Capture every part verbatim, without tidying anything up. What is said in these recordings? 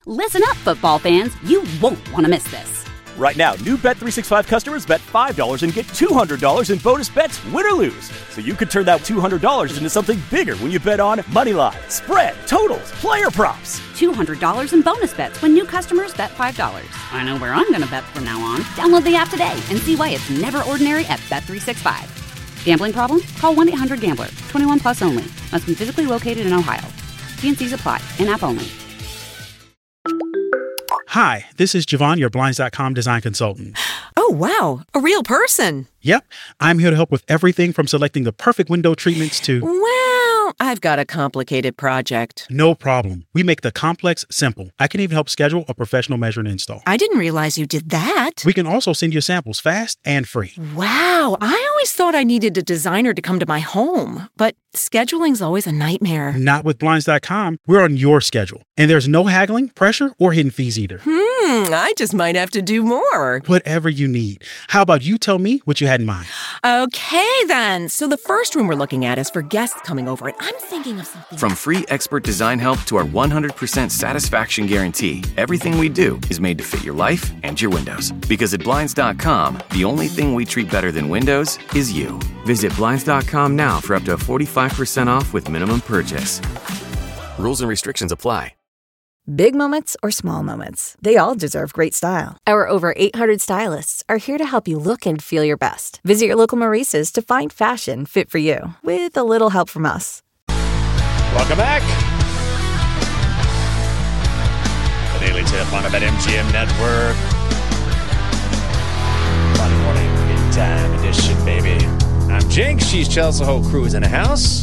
Listen up, football fans. You won't want to miss this. Right now, new Bet three sixty-five customers bet five dollars and get two hundred dollars in bonus bets, win or lose. So you could turn that two hundred dollars into something bigger when you bet on money line, spread, totals, player props. two hundred dollars in bonus bets when new customers bet five dollars. I know where I'm going to bet from now on. Download the app today and see why it's never ordinary at Bet three sixty-five. Gambling problem? Call one eight hundred gambler. twenty-one plus only. Must be physically located in Ohio. T and C's apply. In-app only. Hi, this is Javon, your Blinds dot com design consultant. Oh, wow. A real person. Yep. I'm here to help with everything from selecting the perfect window treatments to... Well, I've got a complicated project. No problem. We make the complex simple. I can even help schedule a professional measure and install. I didn't realize you did that. We can also send you samples fast and free. Wow. I always thought I needed a designer to come to my home, but scheduling's always a nightmare. Not with Blinds dot com. We're on your schedule. And there's no haggling, pressure, or hidden fees either. Hmm, I just might have to do more. Whatever you need. How about you tell me what you had in mind? Okay, then. So the first room we're looking at is for guests coming over, and I'm thinking of something... From free expert design help to our one hundred percent satisfaction guarantee, everything we do is made to fit your life and your windows. Because at Blinds dot com, the only thing we treat better than windows is you. Visit Blinds dot com now for up to forty-five percent off with minimum purchase. Rules and restrictions apply. Big moments or small moments, they all deserve great style. Our over eight hundred stylists are here to help you look and feel your best. Visit your local Maurice's to find fashion fit for you, with a little help from us. Welcome back. The Daily Tip on the BetMGM Network. Monday morning, big time edition, baby. I'm Jake. She's Chelsea. Whole crew is in the house.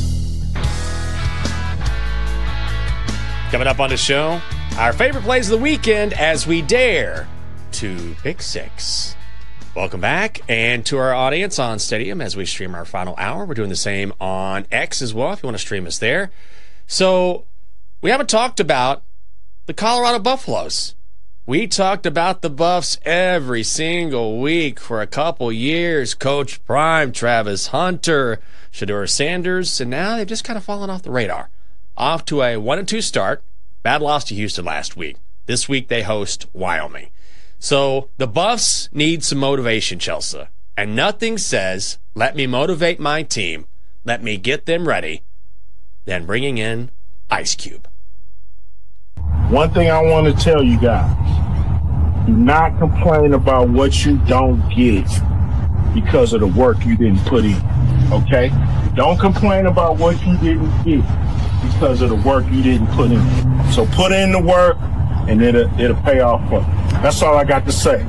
Coming up on the show, our favorite plays of the weekend as we dare to pick six. Welcome back, and to our audience on Stadium as we stream our final hour. We're doing the same on X as well if you want to stream us there. So we haven't talked about the Colorado Buffaloes. We talked about the Buffs every single week for a couple years. Coach Prime, Travis Hunter, Shedeur Sanders, and now they've just kind of fallen off the radar. Off to a one and two start. Bad loss to Houston last week. This week they host Wyoming. So the Buffs need some motivation, Chelsea. And nothing says, let me motivate my team, let me get them ready, than bringing in Ice Cube. One thing I want to tell you guys, do not complain about what you don't get because of the work you didn't put in, okay? Don't complain about what you didn't get because of the work you didn't put in. So put in the work, and it'll, it'll pay off for you. That's all I got to say.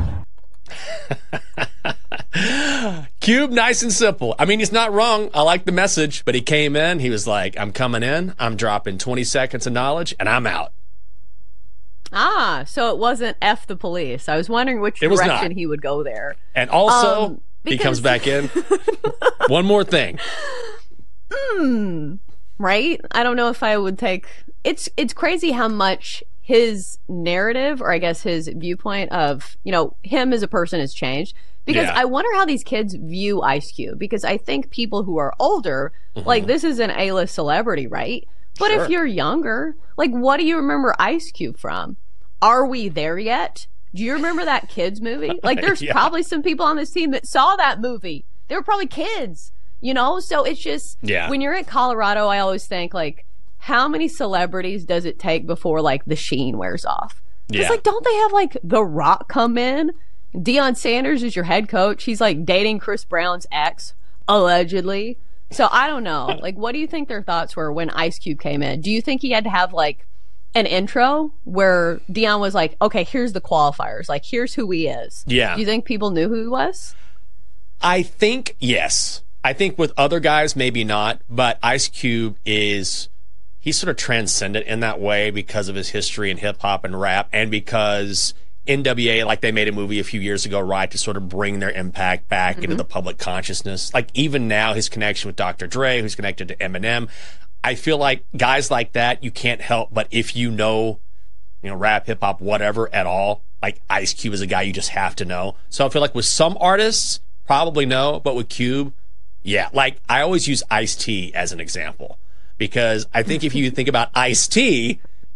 Cube, nice and simple. I mean, he's not wrong. I like the message, but he came in. He was like, I'm coming in. I'm dropping twenty seconds of knowledge, and I'm out. Ah, so it wasn't F the police. I was wondering which It was direction not. he would go there. And also, Um, he because- comes back in. One more thing. Hmm. Right? I don't know if I would take... It's it's crazy how much his narrative, or I guess his viewpoint of, you know, him as a person has changed. Because Yeah. I wonder how these kids view Ice Cube. Because I think people who are older, like, this is an A-list celebrity, right? But Sure. if you're younger, like, what do you remember Ice Cube from? Are We There Yet? Do you remember that kids movie? Like, there's Yeah. probably some people on this team that saw that movie. They were probably kids, you know? So it's just, Yeah. when you're in Colorado, I always think, like, how many celebrities does it take before, like, the sheen wears off? It's Yeah. like, don't they have, like, The Rock come in? Deion Sanders is your head coach. He's, like, dating Chris Brown's ex, allegedly. So I don't know. Like, what do you think their thoughts were when Ice Cube came in? Do you think he had to have, like, an intro where Deion was like, okay, here's the qualifiers. Like, here's who he is. Yeah. Do you think people knew who he was? I think, yes. I think with other guys, maybe not. But Ice Cube is, he's sort of transcendent in that way because of his history in hip-hop and rap, and because N W A, like they made a movie a few years ago, right, to sort of bring their impact back Mm-hmm. into the public consciousness. Like, even now, his connection with Doctor Dre, who's connected to Eminem, I feel like guys like that, you can't help but, if you know, you know, rap, hip hop, whatever at all, like Ice Cube is a guy you just have to know. So I feel like with some artists, probably no, but with Cube, yeah. Like, I always use Ice-T as an example, because I think if you think about Ice-T,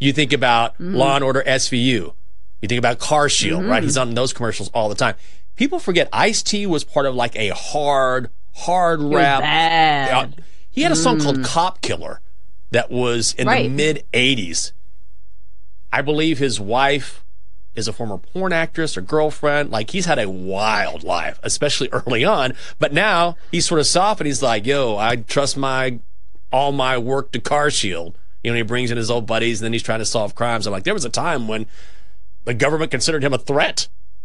You think about Mm-hmm. Law and Order S V U. You think about Car Shield, Mm-hmm. right? He's on those commercials all the time. People forget Ice-T was part of like a hard, hard He was rap. bad. Uh, he had a song called Cop Killer that was in Right. the mid eighties. I believe his wife is a former porn actress or girlfriend. Like, he's had a wild life, especially early on. But now he's sort of soft and he's like, yo, I trust my all my work to Car Shield. You know, he brings in his old buddies and then he's trying to solve crimes. I'm like, there was a time when the government considered him a threat.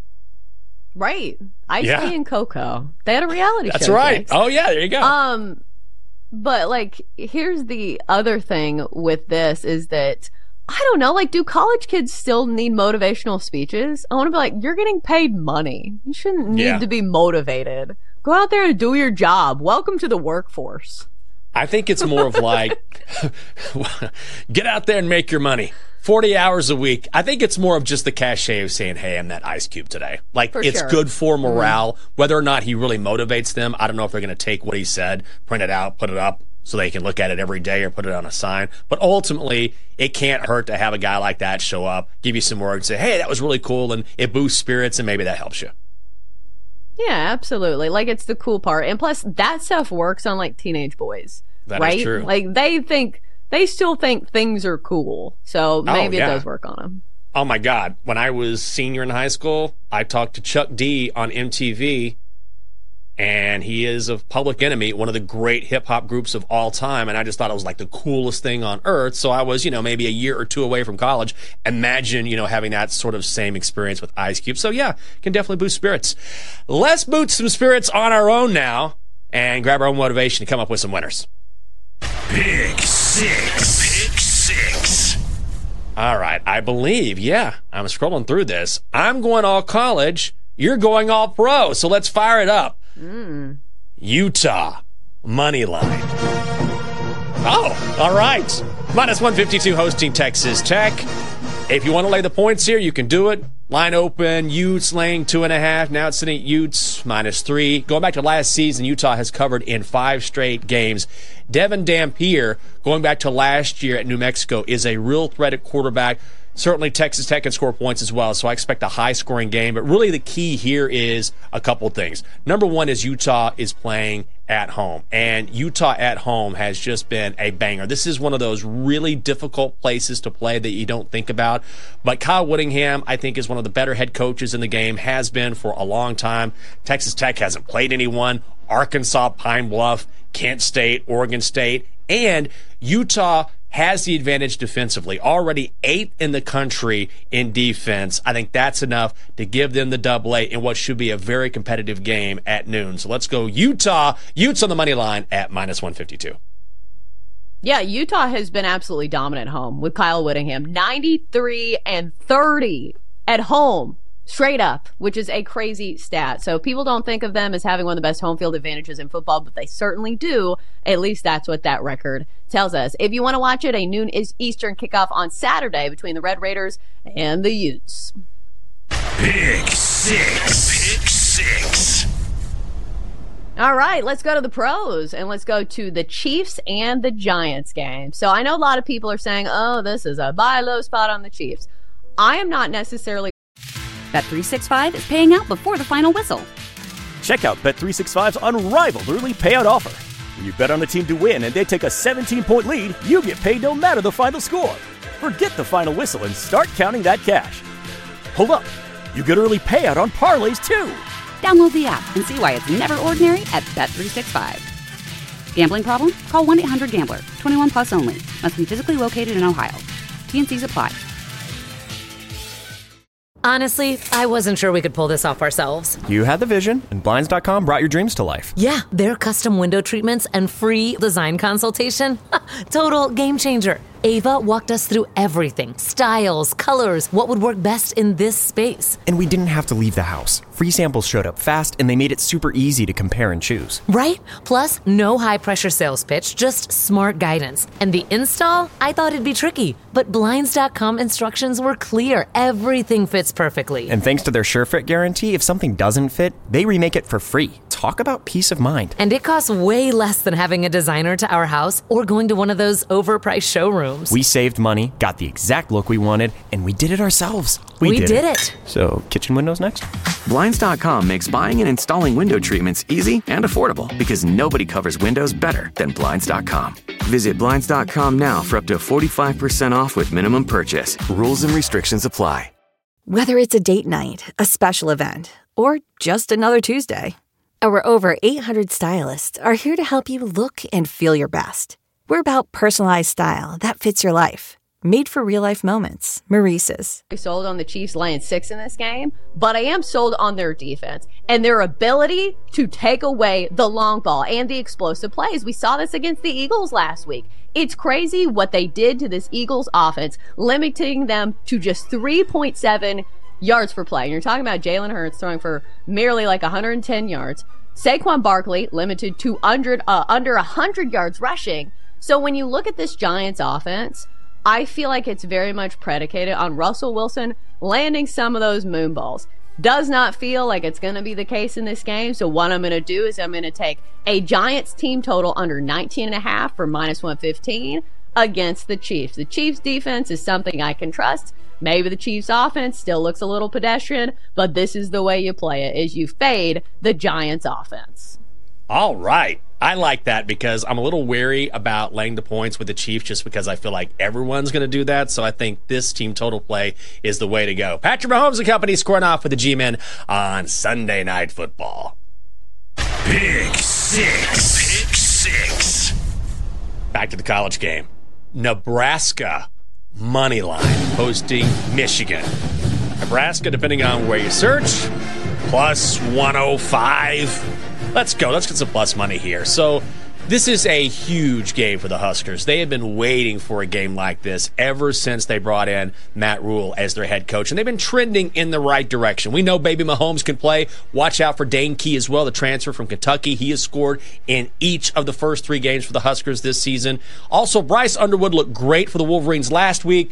Right. Ice-T Yeah. and Coco. They had a reality That's show. right. Jax. Oh, yeah, there you go. Um, but like, here's the other thing with this is that I don't know, like, do college kids still need motivational speeches? I want to be like, you're getting paid money. You shouldn't need Yeah. to be motivated. Go out there and do your job. Welcome to the workforce. I think it's more of like, get out there and make your money. forty hours a week. I think it's more of just the cachet of saying, hey, I'm that Ice Cube today. Like, For it's sure. good for morale. Mm-hmm. Whether or not he really motivates them, I don't know if they're going to take what he said, print it out, put it up so they can look at it every day or put it on a sign. But ultimately, it can't hurt to have a guy like that show up, give you some words, say, hey, that was really cool, and it boosts spirits, and maybe that helps you. Yeah, absolutely. Like, it's the cool part. And plus, that stuff works on, like, teenage boys. That is right? true. Like, they think, they still think things are cool. So maybe yeah. it does work on them. Oh my God. When I was senior in high school, I talked to Chuck D on M T V, and he is of Public Enemy, one of the great hip hop groups of all time. And I just thought it was like the coolest thing on earth. So I was, you know, maybe a year or two away from college. Imagine, you know, having that sort of same experience with Ice Cube. So yeah, can definitely boost spirits. Let's boost some spirits on our own now and grab our own motivation to come up with some winners. Pick six. Pick six. All right, I believe, yeah, I'm scrolling through this. I'm going all college. You're going all pro. So let's fire it up. Mm. Utah, money line. Oh, all right. Minus one fifty-two hosting Texas Tech. If you want to lay the points here, you can do it. Line open, Utes laying two and a half. Now it's sitting at Utes minus three. Going back to last season, Utah has covered in five straight games. Devin Dampier, going back to last year at New Mexico, is a real threat at quarterback. Certainly Texas Tech can score points as well, so I expect a high-scoring game. But really the key here is a couple things. Number one is Utah is playing at home, and Utah at home has just been a banger. This is one of those really difficult places to play that you don't think about. But Kyle Whittingham, I think, is one of the better head coaches in the game, has been for a long time. Texas Tech hasn't played anyone. Arkansas, Pine Bluff, Kent State, Oregon State, and Utah has the advantage defensively, already eighth in the country in defense. I think that's enough to give them the double A in what should be a very competitive game at noon. So let's go Utah. Utes on the money line at minus one fifty-two. Yeah, Utah has been absolutely dominant at home with Kyle Whittingham. ninety-three and thirty at home. Straight up, which is a crazy stat. So people don't think of them as having one of the best home field advantages in football, but they certainly do. At least that's what that record tells us. If you want to watch it, a noon Eastern kickoff on Saturday between the Red Raiders and the Utes. Pick six. Pick six. All right, let's go to the pros and let's go to the Chiefs and the Giants game. So I know a lot of people are saying, oh, this is a buy low spot on the Chiefs. I am not necessarily. Bet three sixty-five is paying out before the final whistle. Check out Bet three sixty-five's unrivaled early payout offer. When you bet on a team to win and they take a seventeen-point lead, you get paid no matter the final score. Forget the final whistle and start counting that cash. Hold up. You get early payout on parlays, too. Download the app and see why it's never ordinary at Bet three sixty-five. Gambling problem? Call one eight hundred gambler. twenty-one plus only. Must be physically located in Ohio. T and C's apply. Honestly, I wasn't sure we could pull this off ourselves. You had the vision, and Blinds dot com brought your dreams to life. Yeah, their custom window treatments and free design consultation. Total game changer. Ava walked us through everything. Styles, colors, what would work best in this space. And we didn't have to leave the house. Free samples showed up fast, and they made it super easy to compare and choose. Right? Plus, no high-pressure sales pitch, just smart guidance. And the install? I thought it'd be tricky, but Blinds dot com instructions were clear. Everything fits perfectly. And thanks to their SureFit guarantee, if something doesn't fit, they remake it for free. Talk about peace of mind. And it costs way less than having a designer to our house or going to one of those overpriced showrooms. We saved money, got the exact look we wanted, and we did it ourselves. We, we did, did it. it. So, kitchen windows next? Blinds dot com makes buying and installing window treatments easy and affordable because nobody covers windows better than Blinds dot com. Visit Blinds dot com now for up to forty-five percent off with minimum purchase. Rules and restrictions apply. Whether it's a date night, a special event, or just another Tuesday, our over eight hundred stylists are here to help you look and feel your best. We're about personalized style that fits your life. Made for real-life moments. Maurice's. I sold on the Chiefs laying six in this game, but I am sold on their defense and their ability to take away the long ball and the explosive plays. We saw this against the Eagles last week. It's crazy what they did to this Eagles offense, limiting them to just three point seven yards per play. And you're talking about Jalen Hurts throwing for merely like one hundred ten yards. Saquon Barkley limited to under, uh, under one hundred yards rushing. So when you look at this Giants offense, I feel like it's very much predicated on Russell Wilson landing some of those moon balls. Does not feel like it's going to be the case in this game. So what I'm going to do is I'm going to take a Giants team total under nineteen and a half for minus one fifteen against the Chiefs. The Chiefs defense is something I can trust. Maybe the Chiefs offense still looks a little pedestrian, but this is the way you play it, is you fade the Giants offense. All right. I like that because I'm a little wary about laying the points with the Chiefs just because I feel like everyone's going to do that. So I think this team total play is the way to go. Patrick Mahomes and company scoring off with the G-Men on Sunday Night Football. Pick six. Pick six. Back to the college game. Nebraska money line hosting Michigan. Nebraska, depending on where you search, plus one oh five. Let's go. Let's get some plus money here. So this is a huge game for the Huskers. They have been waiting for a game like this ever since they brought in Matt Rule as their head coach, and they've been trending in the right direction. We know Baby Mahomes can play. Watch out for Dane Key as well, the transfer from Kentucky. He has scored in each of the first three games for the Huskers this season. Also, Bryce Underwood looked great for the Wolverines last week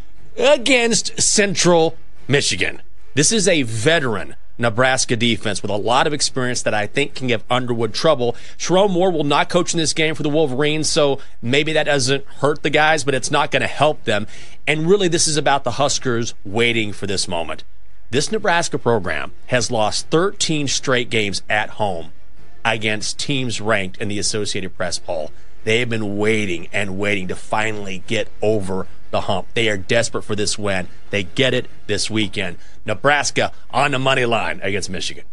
against Central Michigan. This is a veteran Nebraska defense with a lot of experience that I think can give Underwood trouble. Sherrone Moore will not coach in this game for the Wolverines, so maybe that doesn't hurt the guys, but it's not going to help them. And really, this is about the Huskers waiting for this moment. This Nebraska program has lost thirteen straight games at home against teams ranked in the Associated Press poll. They have been waiting and waiting to finally get over the hump. They are desperate for this win. They get it this weekend. Nebraska on the money line against Michigan.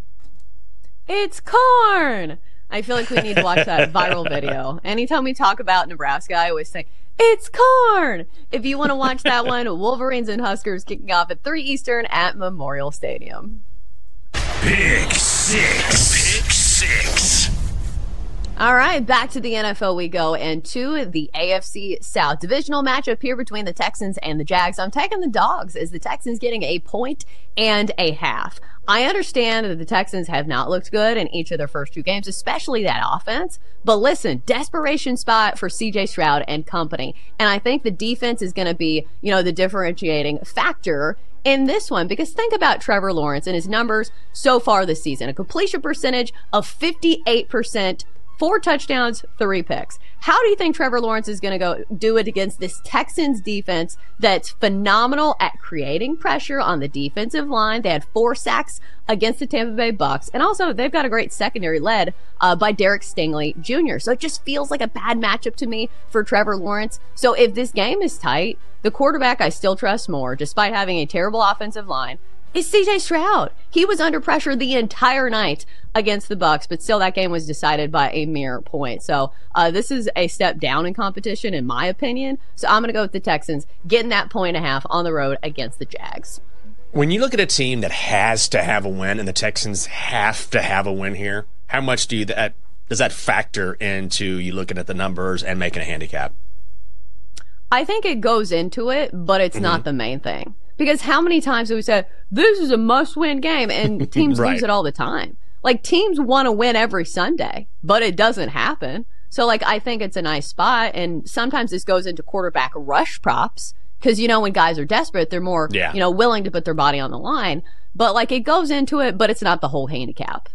It's corn. I feel like we need to watch that viral video. Anytime we talk about Nebraska, I always say, it's corn. If you want to watch that one, Wolverines and Huskers kicking off at three Eastern at Memorial Stadium. Pick six. Pick six. All right, back to the N F L we go, and to the A F C South divisional matchup here between the Texans and the Jags. I'm taking the Dogs as the Texans getting a point and a half. I understand that the Texans have not looked good in each of their first two games, especially that offense. But listen, desperation spot for C J Stroud and company. And I think the defense is going to be, you know, the differentiating factor in this one, because think about Trevor Lawrence and his numbers so far this season. A completion percentage of fifty-eight percent. Four touchdowns, three picks. How do you think Trevor Lawrence is going to go do it against this Texans defense that's phenomenal at creating pressure on the defensive line? They had four sacks against the Tampa Bay Bucks. And also, they've got a great secondary led uh, by Derek Stingley Junior So it just feels like a bad matchup to me for Trevor Lawrence. So if this game is tight, the quarterback I still trust more, despite having a terrible offensive line, is C J Stroud. He was under pressure the entire night against the Bucks, but still that game was decided by a mere point. So uh, this is a step down in competition, in my opinion. So I'm going to go with the Texans getting that point and a half on the road against the Jags. When you look at a team that has to have a win, and the Texans have to have a win here, how much do you that does that factor into you looking at the numbers and making a handicap? I think it goes into it, but it's mm-hmm. not the main thing. Because how many times have we said, this is a must-win game, and teams right. lose it all the time. Like, teams want to win every Sunday, but it doesn't happen. So, like, I think it's a nice spot, and sometimes this goes into quarterback rush props, because, you know, when guys are desperate, they're more, yeah. you know, willing to put their body on the line. But, like, it goes into it, but it's not the whole handicap.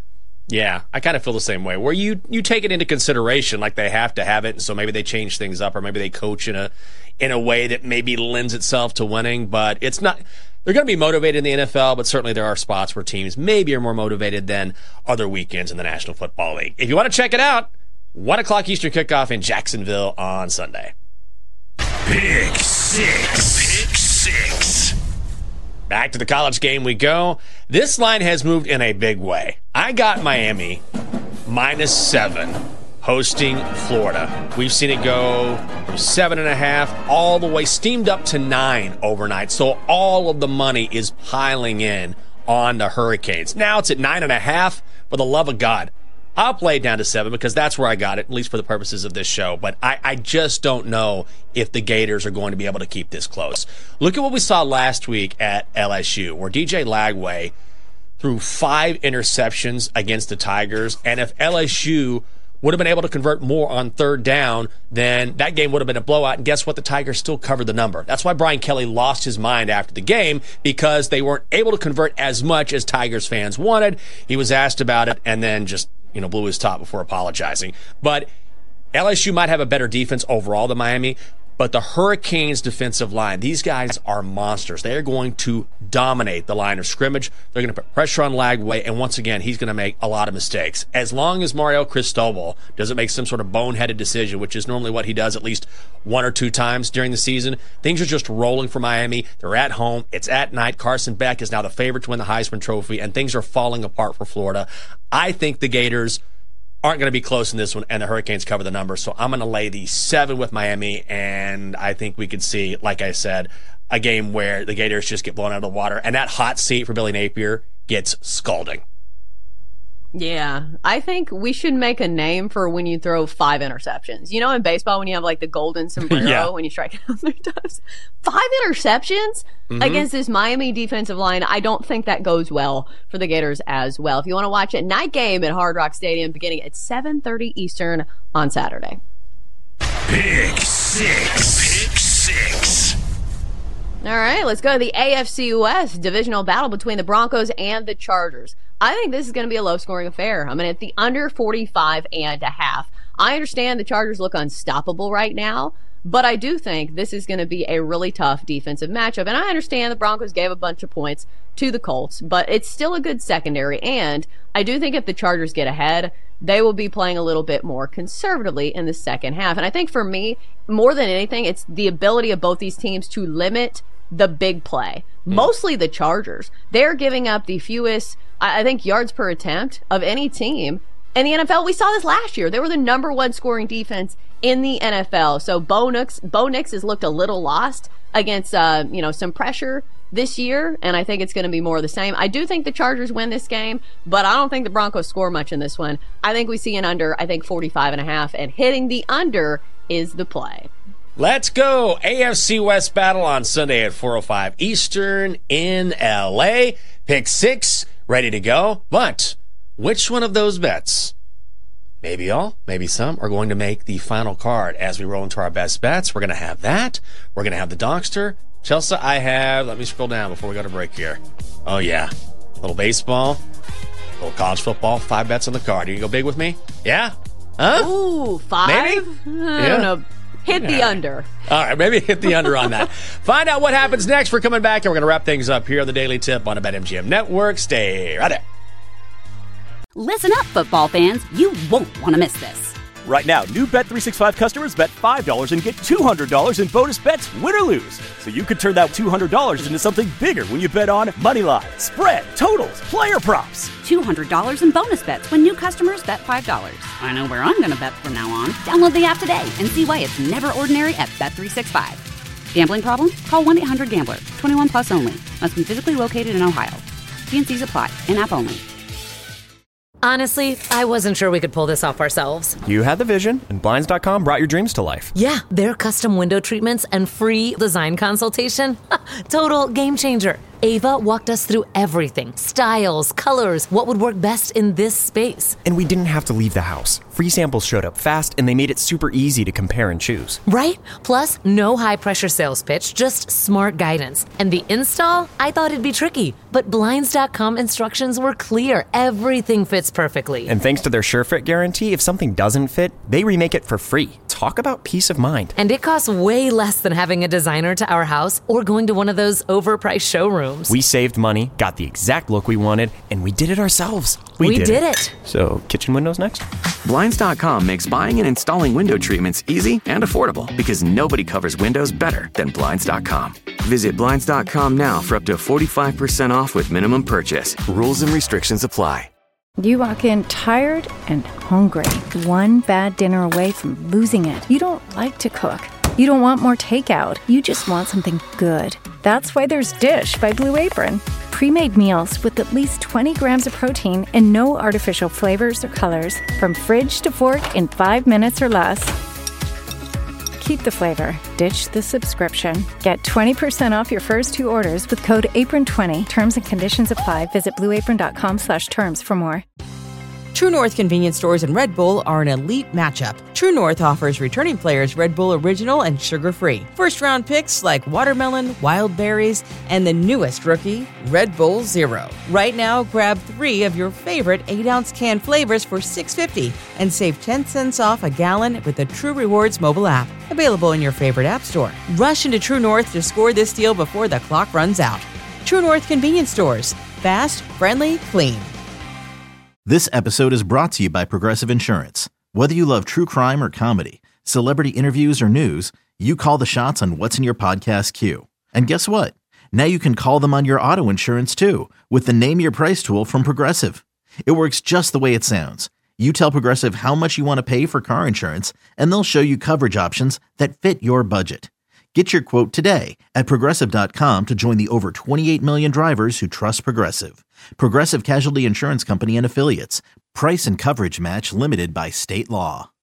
Yeah, I kind of feel the same way, where you, you take it into consideration, like they have to have it, and so maybe they change things up, or maybe they coach in a in a way that maybe lends itself to winning, but it's not. They're going to be motivated in the N F L, but certainly there are spots where teams maybe are more motivated than other weekends in the National Football League. If you want to check it out, one o'clock Eastern kickoff in Jacksonville on Sunday. Pick six. Pick six. Back to the college game we go. This line has moved in a big way. I got Miami minus seven hosting Florida. We've seen it go from seven and a half all the way steamed up to nine overnight. So all of the money is piling in on the Hurricanes. Now it's at nine and a half. For the love of God, I'll play it down to seven because that's where I got it, at least for the purposes of this show. But I, I just don't know if the Gators are going to be able to keep this close. Look at what we saw last week at L S U, where D J Lagway threw five interceptions against the Tigers. And if L S U would have been able to convert more on third down, then that game would have been a blowout. And guess what? The Tigers still covered the number. That's why Brian Kelly lost his mind after the game, because they weren't able to convert as much as Tigers fans wanted. He was asked about it and then just, you know, blew his top before apologizing. But L S U might have a better defense overall than Miami, but the Hurricanes' defensive line, these guys are monsters. They are going to dominate the line of scrimmage. They're going to put pressure on Lagway, and once again, he's going to make a lot of mistakes. As long as Mario Cristobal doesn't make some sort of boneheaded decision, which is normally what he does at least one or two times during the season, things are just rolling for Miami. They're at home. It's at night. Carson Beck is now the favorite to win the Heisman Trophy, and things are falling apart for Florida. I think the Gators aren't going to be close in this one, and the Hurricanes cover the number. So I'm going to lay the seven with Miami, and I think we could see, like I said, a game where the Gators just get blown out of the water, and that hot seat for Billy Napier gets scalding. Yeah, I think we should make a name for when you throw five interceptions. You know, in baseball, when you have like the golden sombrero yeah. when you strike out three times, five interceptions mm-hmm. against this Miami defensive line. I don't think that goes well for the Gators as well. If you want to watch it, night game at Hard Rock Stadium beginning at seven thirty Eastern on Saturday. Pick six. Pick six. All right, let's go to the A F C West divisional battle between the Broncos and the Chargers. I think this is going to be a low-scoring affair. I'm going to hit the under forty-five and a half. I understand the Chargers look unstoppable right now, but I do think this is going to be a really tough defensive matchup. And I understand the Broncos gave a bunch of points to the Colts, but it's still a good secondary. And I do think if the Chargers get ahead, they will be playing a little bit more conservatively in the second half. And I think for me, more than anything, it's the ability of both these teams to limit the big play. Mm. Mostly the Chargers. They're giving up the fewest, I think, yards per attempt of any team in the N F L. We saw this last year. They were the number one scoring defense in the N F L. So Bo Nix, Bo Nix has looked a little lost against, uh, you know, some pressure this year, and I think it's going to be more of the same. I do think the Chargers win this game, but I don't think the Broncos score much in this one. I think we see an under, I think forty-five and a half, and hitting the under is the play. Let's go. A F C West battle on Sunday at four oh five Eastern in L A. Pick six, ready to go. But which one of those bets, maybe all, maybe some, are going to make the final card as we roll into our best bets? We're going to have that. We're going to have the Donkster. Chelsea, I have, let me scroll down before we go to break here. Oh, yeah. A little baseball, a little college football, five bets on the card. You can go big with me? Yeah? Huh? Ooh, five? Maybe? I yeah. don't know. Hit the yeah. under. All right, maybe hit the under on that. Find out what happens next. We're coming back, and we're going to wrap things up here on the Daily Tip on the BetMGM Network. Stay right there. Listen up, football fans. You won't want to miss this. Right now, new Bet three sixty-five customers bet five dollars and get two hundred dollars in bonus bets, win or lose. So you could turn that two hundred dollars into something bigger when you bet on money line, spread, totals, player props. two hundred dollars in bonus bets when new customers bet five dollars. I know where I'm going to bet from now on. Download the app today and see why it's never ordinary at Bet three sixty-five. Gambling problem? Call one eight hundred gambler. twenty-one plus only. Must be physically located in Ohio. T and C's apply. In-app only. Honestly, I wasn't sure we could pull this off ourselves. You had the vision, and Blinds dot com brought your dreams to life. Yeah, their custom window treatments and free design consultation. Total game changer. Ava walked us through everything. Styles, colors, what would work best in this space. And we didn't have to leave the house. Free samples showed up fast, and they made it super easy to compare and choose. Right? Plus, no high-pressure sales pitch, just smart guidance. And the install? I thought it'd be tricky, but Blinds dot com instructions were clear. Everything fits perfectly. And thanks to their SureFit guarantee, if something doesn't fit, they remake it for free. Talk about peace of mind. And it costs way less than having a designer to our house or going to one of those overpriced showrooms. We saved money, got the exact look we wanted, and we did it ourselves. We, we did, did it. it. So, kitchen windows next? Blinds dot com makes buying and installing window treatments easy and affordable because nobody covers windows better than Blinds dot com. Visit Blinds dot com now for up to forty-five percent off with minimum purchase. Rules and restrictions apply. You walk in tired and hungry, one bad dinner away from losing it. You don't like to cook. You don't want more takeout. You just want something good. That's why there's Dish by Blue Apron. Pre-made meals with at least twenty grams of protein and no artificial flavors or colors. From fridge to fork in five minutes or less. Keep the flavor. Ditch the subscription. Get twenty percent off your first two orders with code apron twenty. Terms and conditions apply. Visit blue apron dot com slash terms for more. True North convenience stores and Red Bull are an elite matchup. True North offers returning players Red Bull Original and sugar-free. First-round picks like watermelon, wild berries, and the newest rookie, Red Bull Zero. Right now, grab three of your favorite eight-ounce can flavors for six dollars and fifty cents and save ten cents off a gallon with the True Rewards mobile app. Available in your favorite app store. Rush into True North to score this deal before the clock runs out. True North convenience stores. Fast, friendly, clean. This episode is brought to you by Progressive Insurance. Whether you love true crime or comedy, celebrity interviews or news, you call the shots on what's in your podcast queue. And guess what? Now you can call them on your auto insurance too with the Name Your Price tool from Progressive. It works just the way it sounds. You tell Progressive how much you want to pay for car insurance, and they'll show you coverage options that fit your budget. Get your quote today at Progressive dot com to join the over twenty-eight million drivers who trust Progressive. Progressive Casualty Insurance Company and Affiliates. Price and coverage match limited by state law.